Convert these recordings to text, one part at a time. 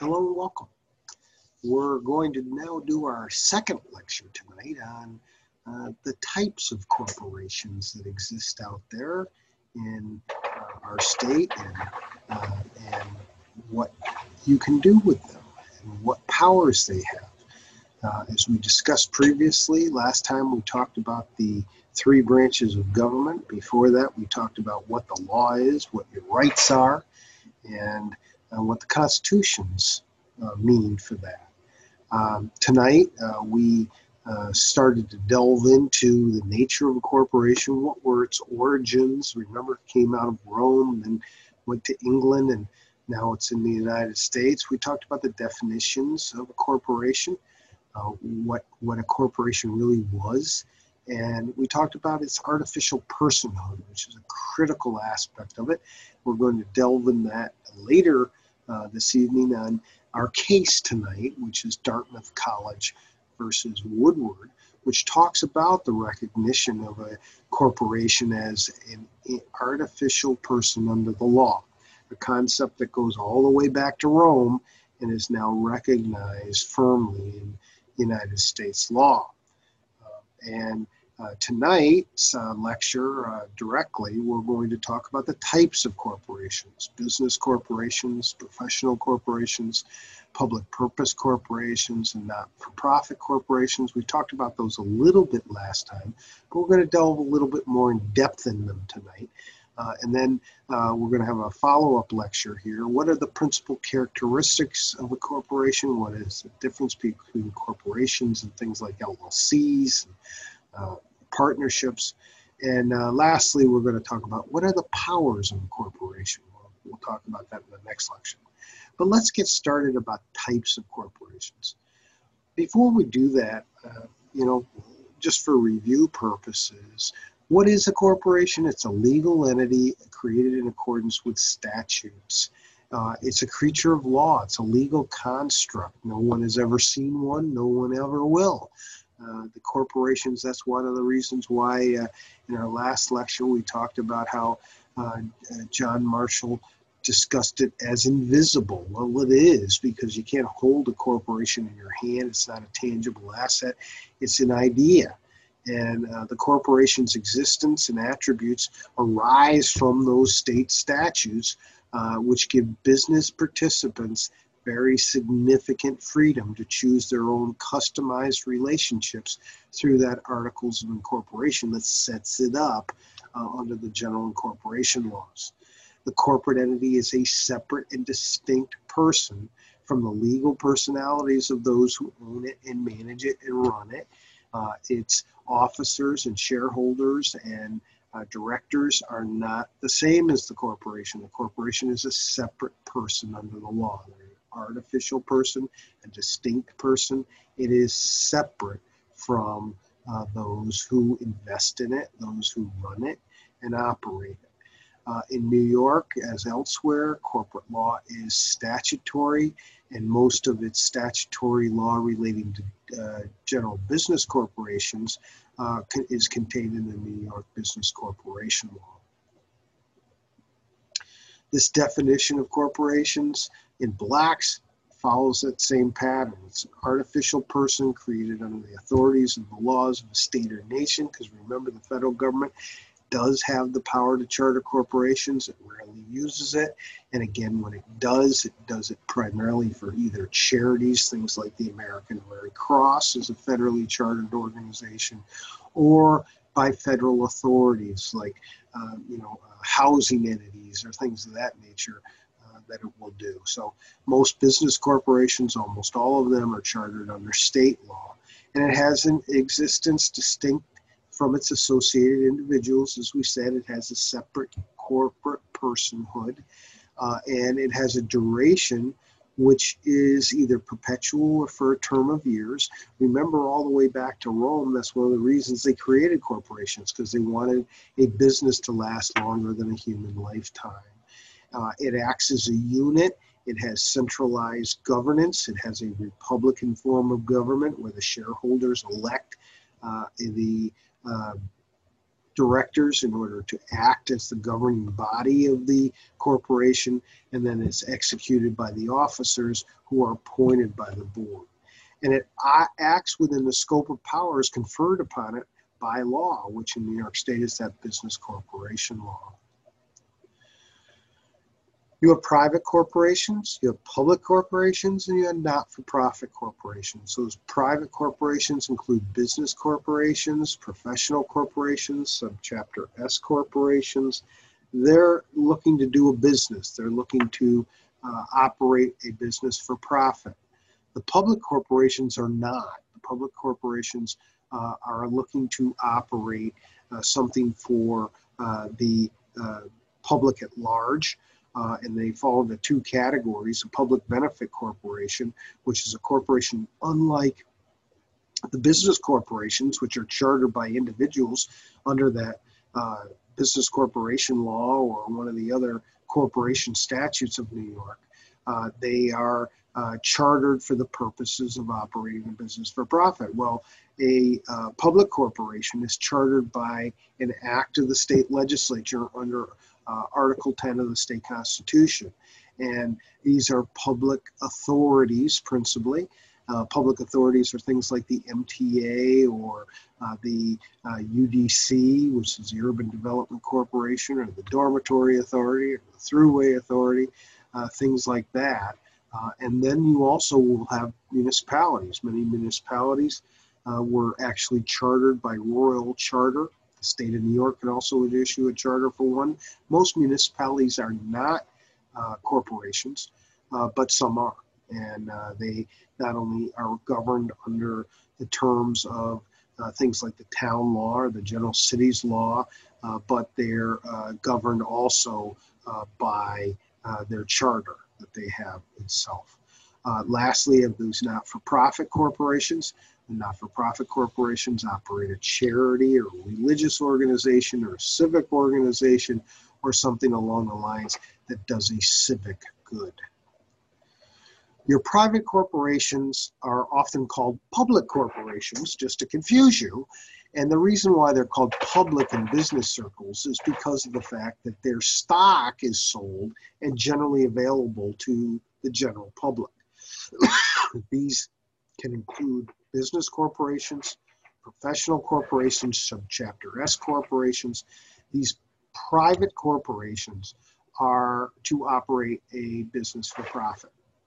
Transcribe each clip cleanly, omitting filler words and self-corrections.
Hello and welcome. We're going to now do our second lecture tonight on the types of corporations that exist out there in our state and what you can do with them and what powers they have. As we discussed previously, last time we talked about the three branches of government. Before that, we talked about what the law is, what your rights are, and what the constitutions mean for that. Tonight, we started to delve into the nature of a corporation. What were its origins? Remember, it came out of Rome and went to England, and now it's in the United States. We talked about the definitions of a corporation, what a corporation really was. And we talked about its artificial personhood, which is a critical aspect of it. We're going to delve in that later this evening on our case tonight, which is Dartmouth College versus Woodward, which talks about the recognition of a corporation as an artificial person under the law, a concept that goes all the way back to Rome and is now recognized firmly in United States law. Tonight's lecture directly, we're going to talk about the types of corporations: business corporations, professional corporations, public purpose corporations, and not-for-profit corporations. We talked about those a little bit last time, but we're going to delve a little bit more in depth in them tonight. And then we're going to have a follow-up lecture here. What are the principal characteristics of a corporation? What is the difference between corporations and things like LLCs, and, partnerships? And lastly, we're going to talk about what are the powers of a corporation. We'll talk about that in the next lecture. But let's get started about types of corporations. Before we do that, just for review purposes, what is a corporation? It's a legal entity created in accordance with statutes. It's a creature of law. It's a legal construct. No one has ever seen one. No one ever will. The corporations, that's one of the reasons why in our last lecture we talked about how John Marshall discussed it as invisible. Well, it is, because you can't hold a corporation in your hand. It's not a tangible asset. It's an idea. And the corporation's existence and attributes arise from those state statutes, which give business participants very significant freedom to choose their own customized relationships through that Articles of Incorporation that sets it up under the general incorporation laws. The corporate entity is a separate and distinct person from the legal personalities of those who own it and manage it and run it. Its officers and shareholders and directors are not the same as the corporation. The corporation is a separate person under the law. They're an artificial person, a distinct person. It is separate from those who invest in it, those who run it and operate it. In New York, as elsewhere, corporate law is statutory, and most of its statutory law relating to general business corporations is contained in the New York Business Corporation Law. This definition of corporations in blacks follows that same pattern. It's an artificial person created under the authorities of the laws of a state or nation, because remember, the federal government does have the power to charter corporations. It rarely uses it. And again, when it does it primarily for either charities, things like the American Red Cross is a federally chartered organization, or by federal authorities like housing entities or things of that nature that it will do. So most business corporations, almost all of them, are chartered under state law. And it has an existence distinct from its associated individuals. As we said, it has a separate corporate personhood, and it has a duration which is either perpetual or for a term of years. Remember, all the way back to Rome, that's one of the reasons they created corporations, because they wanted a business to last longer than a human lifetime. It acts as a unit. It has centralized governance. It has a republican form of government where the shareholders elect the directors in order to act as the governing body of the corporation, and then it's executed by the officers who are appointed by the board. And it acts within the scope of powers conferred upon it by law, which in New York State is that business corporation law. You have private corporations, you have public corporations, and you have not-for-profit corporations. Those private corporations include business corporations, professional corporations, subchapter S corporations. They're looking to do a business. They're looking to operate a business for profit. The public corporations are not. The public corporations are looking to operate something for the public at large. And they fall into two categories: a public benefit corporation, which is a corporation unlike the business corporations, which are chartered by individuals under that business corporation law or one of the other corporation statutes of New York. They are chartered for the purposes of operating a business for profit. Well, a public corporation is chartered by an act of the state legislature under Article 10 of the state constitution. And these are public authorities principally. Public authorities are things like the MTA or the UDC, which is the Urban Development Corporation, or the Dormitory Authority, or the Thruway Authority, things like that. And then you also will have municipalities. Many municipalities were actually chartered by royal charter. The state of New York can also issue a charter for one. Most municipalities are not corporations, but some are. And they not only are governed under the terms of things like the town law or the general cities law, but they're governed also by their charter that they have itself. Lastly, of those not-for-profit corporations, the not-for-profit corporations operate a charity or a religious organization or a civic organization or something along the lines that does a civic good. Your private corporations are often called public corporations, just to confuse you. And the reason why they're called public in business circles is because of the fact that their stock is sold and generally available to the general public. These can include business corporations, professional corporations, subchapter S corporations. These private corporations are to operate a business for profit.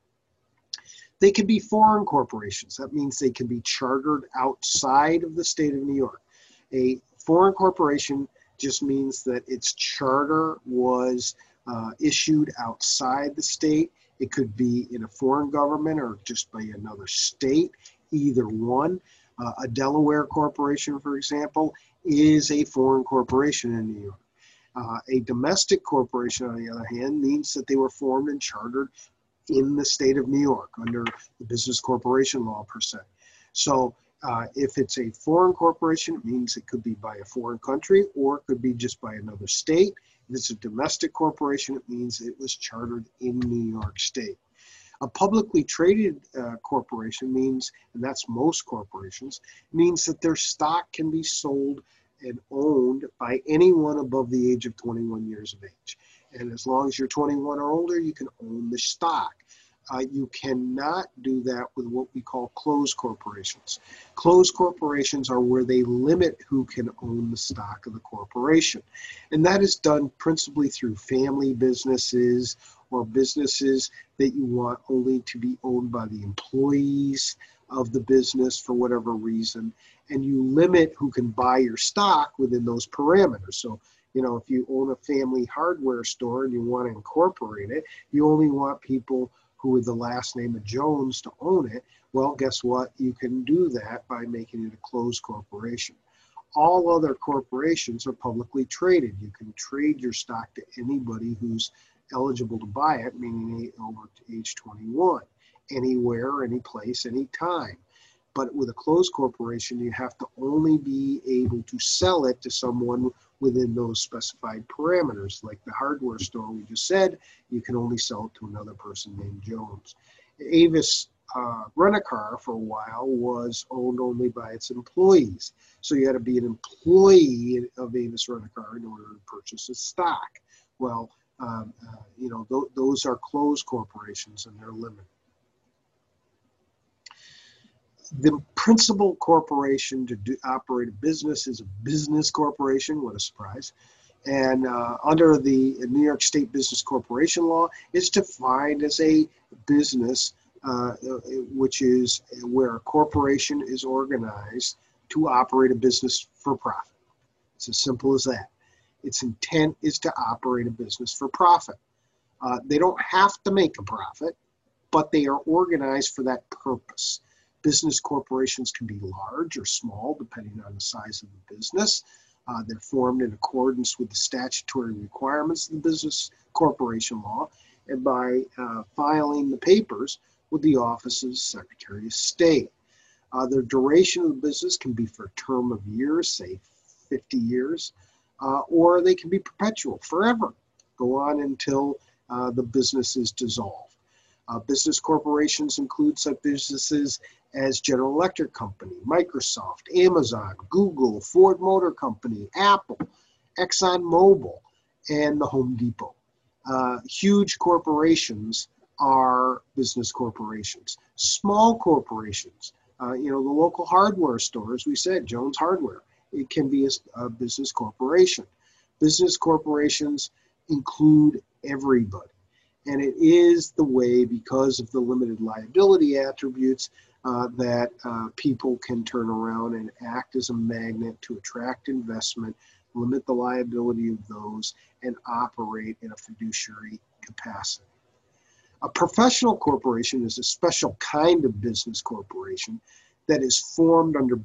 They can be foreign corporations. That means they can be chartered outside of the state of New York. A foreign corporation just means that its charter was issued outside the state. It could be in a foreign government or just by another state, either one. A Delaware corporation, for example, is a foreign corporation in New York. A domestic corporation, on the other hand, means that they were formed and chartered in the state of New York under the business corporation law per se. So if it's a foreign corporation, it means it could be by a foreign country or it could be just by another state. If it's a domestic corporation, it means it was chartered in New York State. A publicly traded corporation means, and that's most corporations, means that their stock can be sold and owned by anyone above the age of 21 years of age. And as long as you're 21 or older, you can own the stock. You cannot do that with what we call closed corporations. Closed corporations are where they limit who can own the stock of the corporation. And that is done principally through family businesses or businesses that you want only to be owned by the employees of the business for whatever reason. And you limit who can buy your stock within those parameters. So, you know, if you own a family hardware store and you want to incorporate it, you only want people who with the last name of Jones to own it. Well, guess what? You can do that by making it a closed corporation. All other corporations are publicly traded. You can trade your stock to anybody who's eligible to buy it, meaning over to age 21, anywhere, any place, any time. But with a closed corporation, you have to only be able to sell it to someone within those specified parameters. Like the hardware store we just said, you can only sell it to another person named Jones. Avis Rent-A-Car for a while was owned only by its employees. So you had to be an employee of Avis Rent-A-Car in order to purchase its stock. Well, those are closed corporations and they're limited. The principal corporation to operate a business is a business corporation. What a surprise. And under the New York State Business Corporation Law, it's defined as a business, which is where a corporation is organized to operate a business for profit. It's as simple as that. Its intent is to operate a business for profit. They don't have to make a profit, but they are organized for that purpose. Business corporations can be large or small, depending on the size of the business. They're formed in accordance with the statutory requirements of the Business Corporation Law and by filing the papers with the office's Secretary of State. The duration of the business can be for a term of years, say 50 years, or they can be perpetual, forever, go on until the business is dissolved. Business corporations include such businesses as General Electric Company, Microsoft, Amazon, Google, Ford Motor Company, Apple, ExxonMobil, and the Home Depot. Huge corporations are business corporations. Small corporations, the local hardware store, as we said, Jones Hardware, it can be a business corporation. Business corporations include everybody. And it is the way, because of the limited liability attributes, that people can turn around and act as a magnet to attract investment, limit the liability of those, and operate in a fiduciary capacity. A professional corporation is a special kind of business corporation that is formed under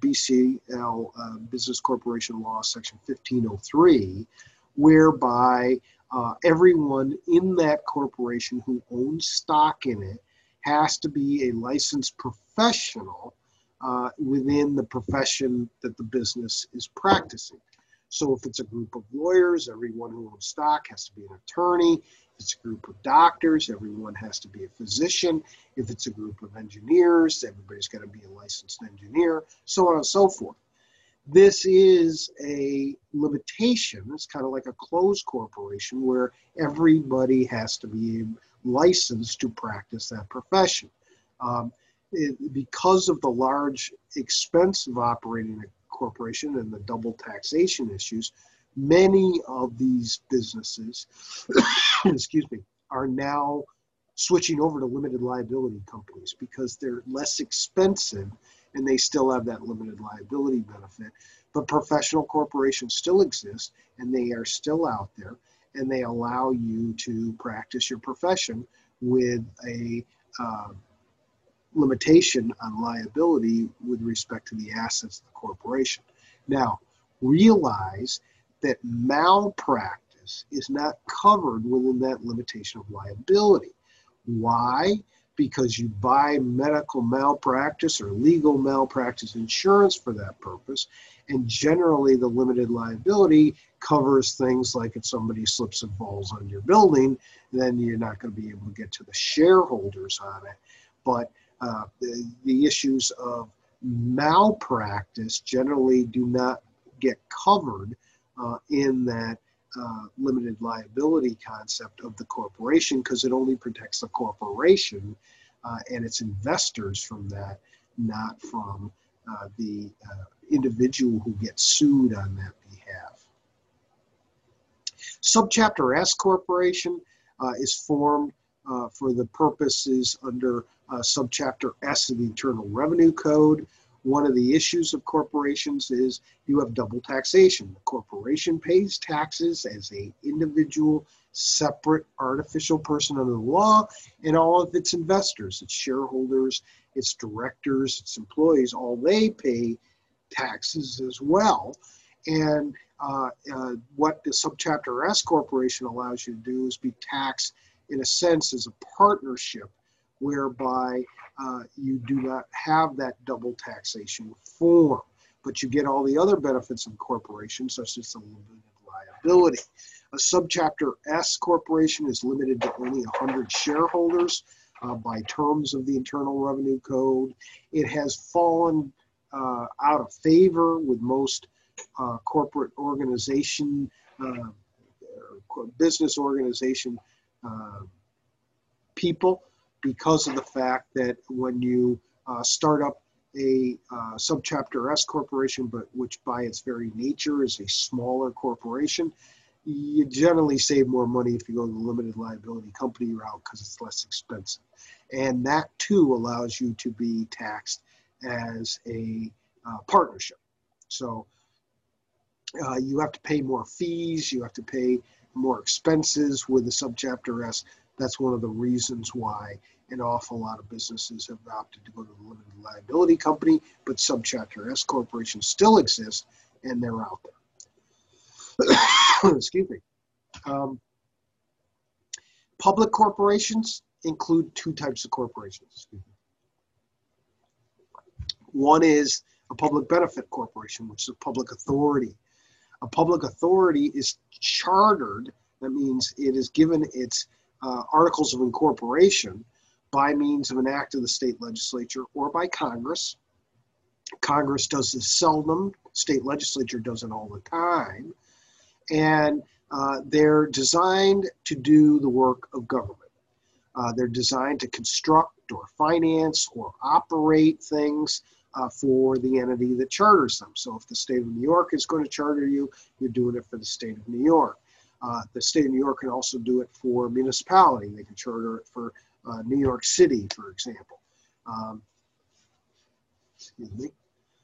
BCL, Business Corporation Law, Section 1503, whereby everyone in that corporation who owns stock in it has to be a licensed professional within the profession that the business is practicing. So if it's a group of lawyers, everyone who owns stock has to be an attorney. If it's a group of doctors, everyone has to be a physician. If it's a group of engineers, everybody's got to be a licensed engineer, so on and so forth. This is a limitation. It's kind of like a closed corporation where everybody has to be licensed to practice that profession. Because of the large expense of operating a corporation and the double taxation issues, many of these businesses, are now switching over to limited liability companies because they're less expensive and they still have that limited liability benefit. But professional corporations still exist and they are still out there, and they allow you to practice your profession with a limitation on liability with respect to the assets of the corporation. Now, realize that malpractice is not covered within that limitation of liability. Why? Because you buy medical malpractice or legal malpractice insurance for that purpose, and generally the limited liability covers things like if somebody slips and falls on your building, then you're not going to be able to get to the shareholders on it. But the issues of malpractice generally do not get covered in that limited liability concept of the corporation, because it only protects the corporation and its investors from that, not from the individual who gets sued on that behalf. Subchapter S corporation is formed for the purposes under Subchapter S of the Internal Revenue Code. One of the issues of corporations is you have double taxation. The corporation pays taxes as an individual, separate, artificial person under the law, and all of its investors, its shareholders, its directors, its employees, all they pay taxes as well. And what the Subchapter S corporation allows you to do is be taxed, in a sense, as a partnership, whereby you do not have that double taxation form, but you get all the other benefits of corporations, such as the limited liability. A Subchapter S corporation is limited to only 100 shareholders. by terms of the Internal Revenue Code. It has fallen out of favor with most corporate organization, business organization people, because of the fact that when you start up a subchapter S corporation, but which by its very nature is a smaller corporation, you generally save more money if you go the limited liability company route because it's less expensive. And that too allows you to be taxed as a partnership. So you have to pay more fees, you have to pay more expenses with the subchapter S. That's one of the reasons why an awful lot of businesses have opted to go to the limited liability company, but subchapter S corporations still exist and they're out there. Excuse me. Public corporations include two types of corporations. One is a public benefit corporation, which is a public authority. A public authority is chartered. That means it is given its articles of incorporation by means of an act of the state legislature or by Congress. Congress does this seldom. State legislature does it all the time. And they're designed to do the work of government. They're designed to construct or finance or operate things for the entity that charters them. So if the state of New York is going to charter you, you're doing it for the state of New York. The state of New York can also do it for a municipality. They can charter it for New York City, for example. Excuse me.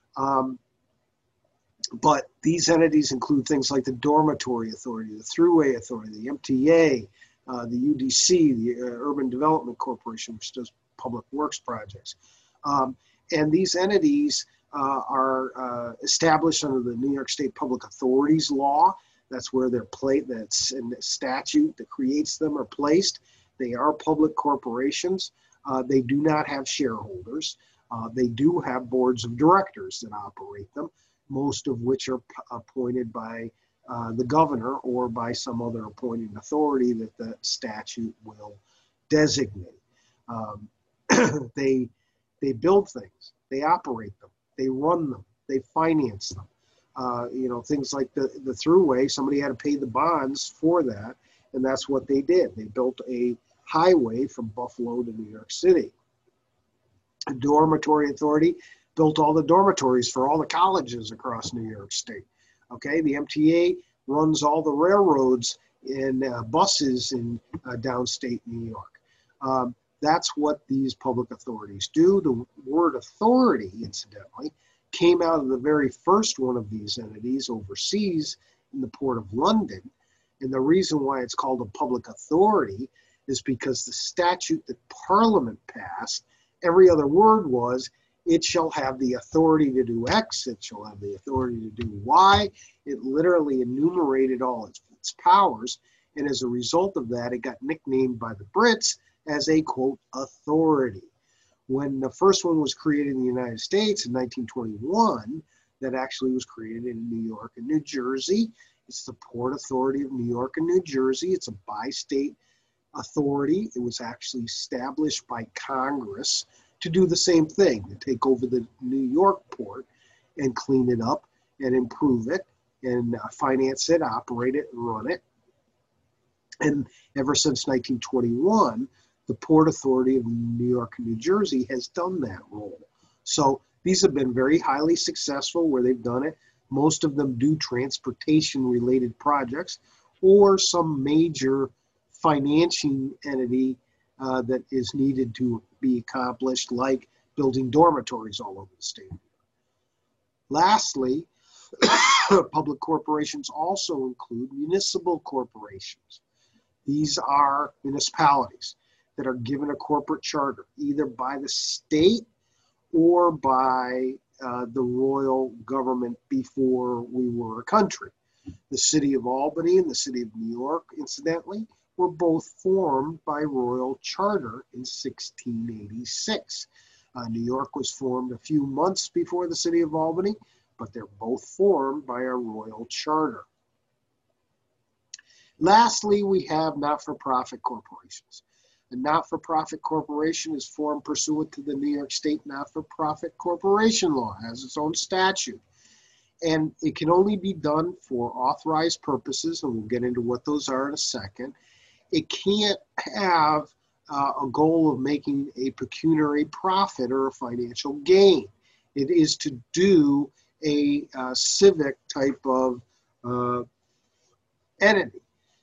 But these entities include things like the Dormitory Authority, the Thruway Authority, the MTA, the UDC, the Urban Development Corporation, which does public works projects. And these entities are established under the New York State Public Authorities Law. That's where they're placed, that's in the statute that creates them are placed. They are public corporations. They do not have shareholders. They do have boards of directors that operate them, most of which are appointed by the governor or by some other appointing authority that the statute will designate. They build things, they operate them, they run them, they finance them. Things like the Thruway, somebody had to pay the bonds for that, and that's what they did. They built a highway from Buffalo to New York City. The Dormitory Authority built all the dormitories for all the colleges across New York State. Okay, the MTA runs all the railroads and buses in downstate New York. That's what these public authorities do. The word authority, incidentally, came out of the very first one of these entities overseas in the Port of London. And the reason why it's called a public authority is because the statute that Parliament passed, every other word was, it shall have the authority to do X, it shall have the authority to do Y. It literally enumerated all its powers. And as a result of that, it got nicknamed by the Brits as a, quote, authority. When the first one was created in the United States in 1921, that actually was created in New York and New Jersey. It's the Port Authority of New York and New Jersey. It's a bi-state authority. It was actually established by Congress to do the same thing, to take over the New York port and clean it up and improve it and finance it, operate it, and run it. And ever since 1921, the Port Authority of New York and New Jersey has done that role. So these have been very highly successful where they've done it. Most of them do transportation-related projects or some major financing entity that is needed to be accomplished, like building dormitories all over the state. Lastly, public corporations also include municipal corporations. These are municipalities that are given a corporate charter, either by the state or by the royal government before we were a country. The city of Albany and the city of New York, incidentally, were both formed by royal charter in 1686. New York was formed a few months before the city of Albany, but they're both formed by a royal charter. Lastly, we have not-for-profit corporations. A not-for-profit corporation is formed pursuant to the New York State Not-for-Profit Corporation Law. It has its own statute. And it can only be done for authorized purposes, and we'll get into what those are in a second. It can't have a goal of making a pecuniary profit or a financial gain. It is to do a civic type of entity.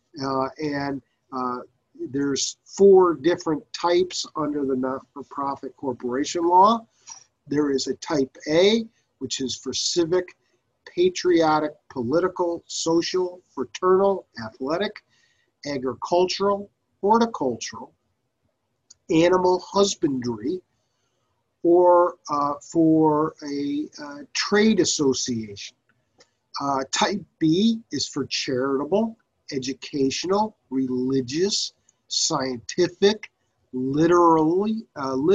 There's 4 different types under the not-for-profit corporation law. There is a type A, which is for civic, patriotic, political, social, fraternal, athletic, agricultural, horticultural, animal husbandry, or for a trade association. Type B is for charitable, educational, religious, scientific, literary,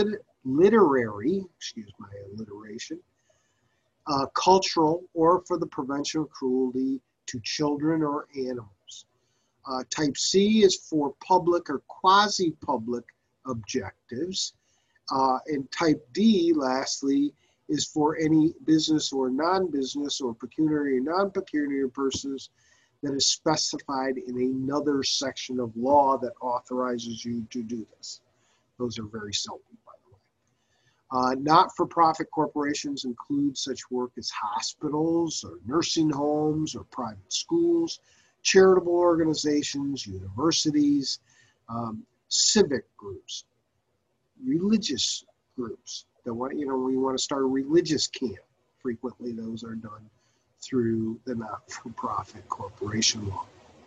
excuse my alliteration, cultural, or for the prevention of cruelty to children or animals. Type C is for public or quasi-public objectives. And type D, lastly, is for any business or non-business or pecuniary or non-pecuniary persons that is specified in another section of law that authorizes you to do this. Those are very seldom, by the way. Not-for-profit corporations include such work as hospitals or nursing homes or private schools, charitable organizations, universities, civic groups, religious groups that want, we want to start a religious camp. Frequently, those are done through the not-for-profit corporation law.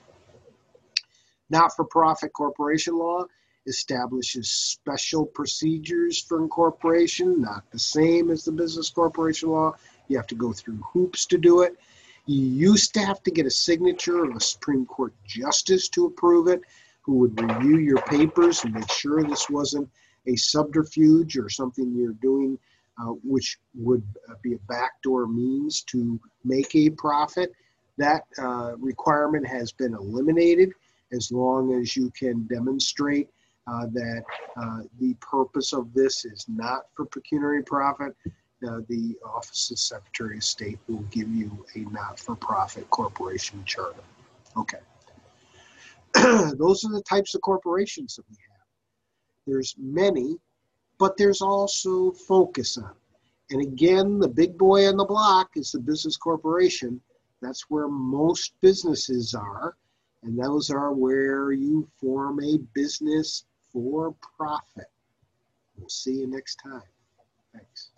Not-for-profit corporation law establishes special procedures for incorporation, not the same as the business corporation law. You have to go through hoops to do it. You used to have to get a signature of a Supreme Court justice to approve it, who would review your papers and make sure this wasn't a subterfuge or something you're doing which would be a backdoor means to make a profit. That requirement has been eliminated as long as you can demonstrate that the purpose of this is not for pecuniary profit. The Office of Secretary of State will give you a not-for-profit corporation charter. Okay. Those are the types of corporations that we have. There's many, but there's also focus on it. And again, the big boy on the block is the business corporation. That's where most businesses are. And those are where you form a business for profit. We'll see you next time. Thanks.